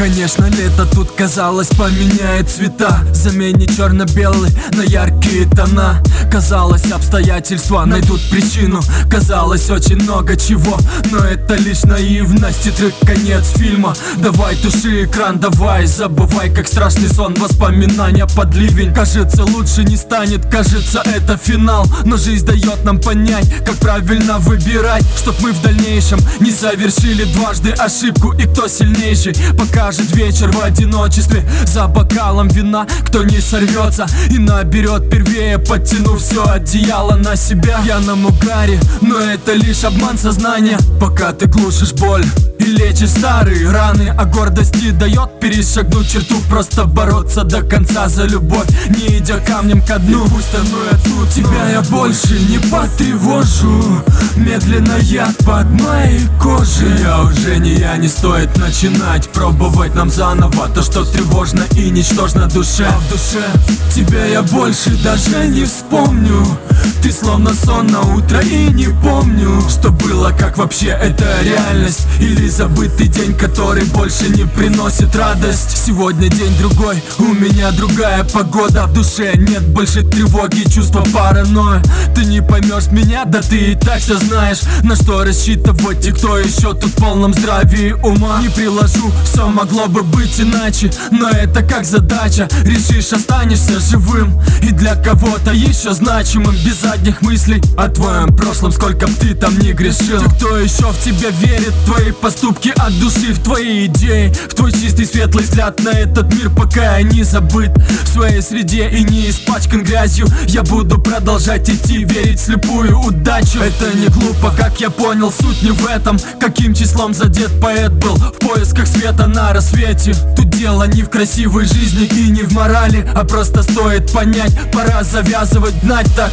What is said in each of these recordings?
Конечно, лето тут, казалось, поменяет цвета, заменит черно-белый на яркие тона. Казалось, обстоятельства найдут причину, казалось, очень много чего, но это лишь наивность и трек, конец фильма. Давай туши экран, давай забывай, как страшный сон, воспоминания под ливень. Кажется, лучше не станет, кажется, это финал, но жизнь дает нам понять, как правильно выбирать, чтоб мы в дальнейшем не совершили дважды ошибку. И кто сильнейший, покажет вечер в одиночестве за бокалом вина. Кто не сорвется и наберет первее, подтянув все одеяло на себя в пьяном угаре. Но это лишь обман сознания, пока ты глушишь боль и лечишь старые раны. А гордость не дает перешагнуть черту, просто бороться до конца за любовь, не идя камнем ко дну. Пусть оно и тут, тебя я больше не потревожу. Медленно яд под моей кожей. Я уже не я, не стоит начинать пробовать нам заново то, что тревожно и ничтожно душе. А в душе тебя я больше даже не вспомню. Ты словно сон на утро и не помню, что было, как вообще это реальность или забытый день, который больше не приносит радость. Сегодня день другой, у меня другая погода. В душе нет больше тревоги, чувства паранойи. Ты не поймешь меня, да ты и так все знаешь, на что рассчитывать и кто еще тут в полном здравии ума. Не приложу, все могло бы быть иначе, но это как задача. Решишь, останешься живым и для кого-то еще значимым, без задних мыслей о твоем прошлом, сколько б ты там не грешил. Те, кто еще в тебя верит, твои поступки от души, в твои идеи, в твой чистый светлый взгляд на этот мир, пока я не забыт в своей среде и не испачкан грязью. Я буду продолжать идти, верить в слепую удачу. Это не глупо, как я понял, суть не в этом, каким числом задет поэт был в поисках света на рассвете. Тут дело не в красивой жизни и не в морали, а просто стоит понять, пора завязывать гнать так.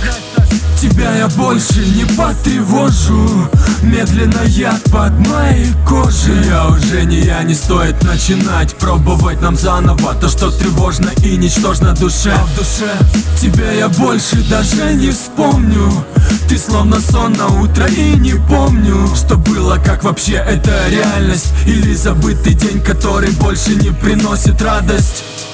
Тебя я больше не потревожу. Медленно яд под моей кожей. Я уже не я, не стоит начинать пробовать нам заново то, что тревожно и ничтожно душе. А в душе тебя я больше даже не вспомню. Ты словно сон на утро и не помню, что было, как вообще это реальность или забытый день, который больше не приносит радость.